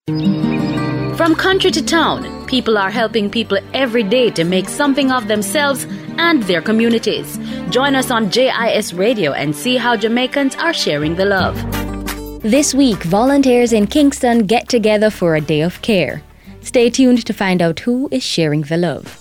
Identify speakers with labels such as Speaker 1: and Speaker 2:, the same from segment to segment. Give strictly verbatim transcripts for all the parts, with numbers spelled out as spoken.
Speaker 1: From country to town, people are helping people every day to make something of themselves and their communities. Join us on J I S Radio and see how Jamaicans are sharing the love. This week, volunteers in Kingston get together for a day of care. Stay tuned to find out who is sharing the love.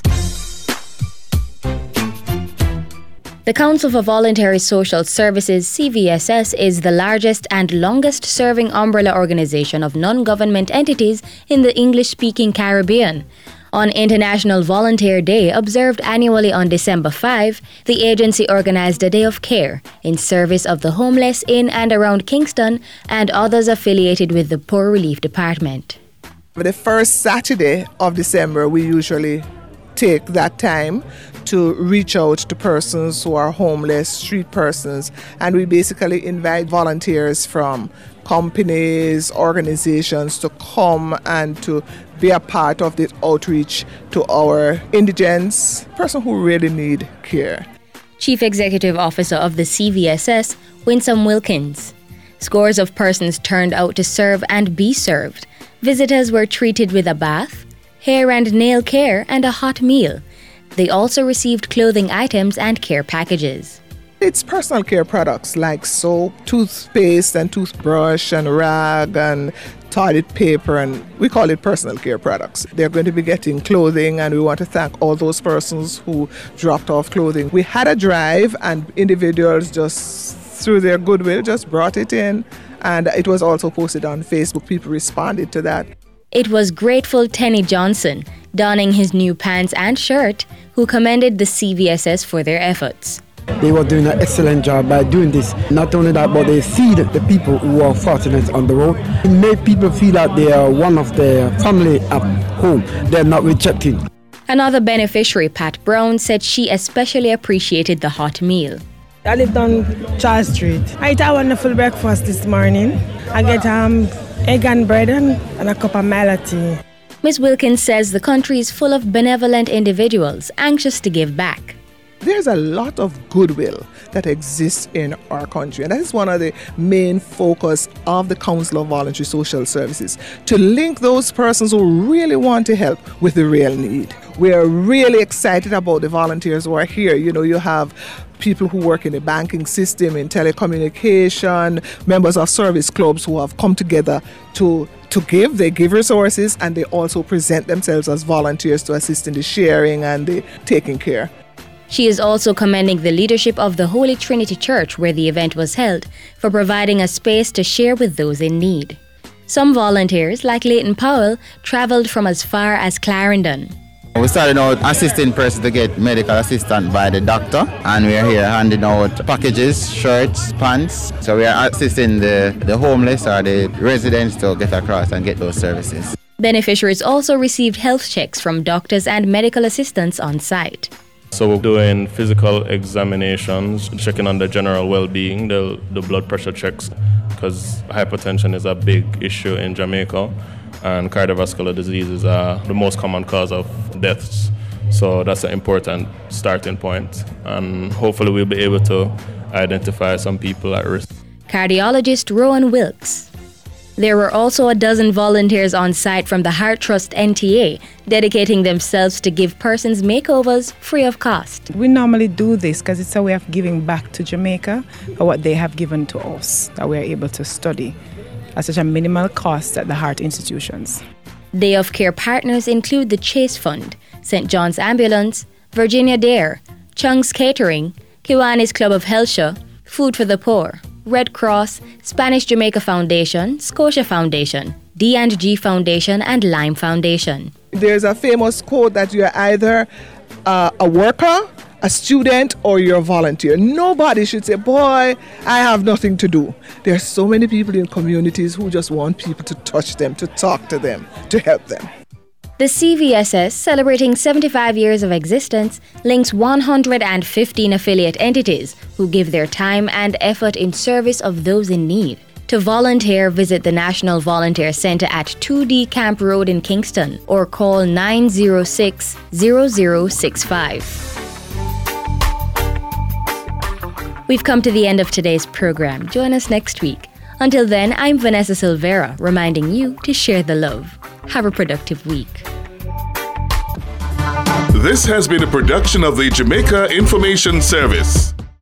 Speaker 1: The Council for Voluntary Social Services, C V S S, is the largest and longest-serving umbrella organisation of non-government entities in the English-speaking Caribbean. On International Volunteer Day, observed annually on December fifth, the agency organised a day of care in service of the homeless in and around Kingston and others affiliated with the Poor Relief Department.
Speaker 2: The first Saturday of December, we usually take that time to reach out to persons who are homeless, street persons, and we basically invite volunteers from companies, organizations to come and to be a part of this outreach to our indigents, persons who really need care.
Speaker 1: Chief Executive Officer of the C V S S, Winsome Wilkins. Scores of persons turned out to serve and be served. Visitors were treated with a bath, hair and nail care, and a hot meal. They also received clothing items and care packages.
Speaker 2: It's personal care products like soap, toothpaste and toothbrush and rag and toilet paper, and we call it personal care products. They're going to be getting clothing, and we want to thank all those persons who dropped off clothing. We had a drive and individuals just through their goodwill just brought it in, and it was also posted on Facebook. People responded to that.
Speaker 1: It was grateful Tenny Johnson, donning his new pants and shirt, who commended the C V S S for their efforts.
Speaker 3: They were doing an excellent job by doing this. Not only that, but they feed the people who are fortunate on the road. It made people feel that they are one of their family at home. They're not rejected.
Speaker 1: Another beneficiary, Pat Brown, said she especially appreciated the hot meal.
Speaker 4: I live on Charles Street. I ate a wonderful breakfast this morning. I get um, egg and bread and, and a cup of milk tea.
Speaker 1: Miz Wilkins says the country is full of benevolent individuals anxious to give back.
Speaker 2: There's a lot of goodwill that exists in our country, and that is one of the main focus of the Council of Voluntary Social Services, to link those persons who really want to help with the real need. We are really excited about the volunteers who are here. You know, you have people who work in the banking system, in telecommunication, members of service clubs who have come together to to give. They give resources, and they also present themselves as volunteers to assist in the sharing and the taking care.
Speaker 1: She is also commending the leadership of the Holy Trinity Church, where the event was held, for providing a space to share with those in need. Some volunteers, like Leighton Powell, travelled from as far as Clarendon.
Speaker 5: We started out assisting persons to get medical assistance by the doctor, and we are here handing out packages, shirts, pants. So we are assisting the, the homeless or the residents to get across and get those services.
Speaker 1: Beneficiaries also received health checks from doctors and medical assistants on site.
Speaker 6: So we're doing physical examinations, checking on the general well-being, the, the blood pressure checks, because hypertension is a big issue in Jamaica, and cardiovascular diseases are the most common cause of deaths. So that's an important starting point, and hopefully we'll be able to identify some people at risk.
Speaker 1: Cardiologist Rowan Wilkes. There were also a dozen volunteers on site from the Heart Trust N T A, dedicating themselves to give persons makeovers free of cost.
Speaker 4: We normally do this because it's a way of giving back to Jamaica for what they have given to us, that we are able to study at such a minimal cost at the heart institutions.
Speaker 1: Day of Care partners include the Chase Fund, Saint John's Ambulance, Virginia Dare, Chung's Catering, Kiwanis Club of Helsha, Food for the Poor, Red Cross, Spanish Jamaica Foundation, Scotia Foundation, D and G Foundation, and Lime Foundation.
Speaker 2: There's a famous quote that you're either uh, a worker, a student, or you're a volunteer. Nobody should say, boy, I have nothing to do. There are so many people in communities who just want people to touch them, to talk to them, to help them.
Speaker 1: The C V S S, celebrating seventy-five years of existence, links one hundred fifteen affiliate entities who give their time and effort in service of those in need. To volunteer, visit the National Volunteer Centre at two D Camp Road in Kingston or call nine zero six, zero zero six five. We've come to the end of today's program. Join us next week. Until then, I'm Vanessa Silvera, reminding you to share the love. Have a productive week.
Speaker 7: This has been a production of the Jamaica Information Service.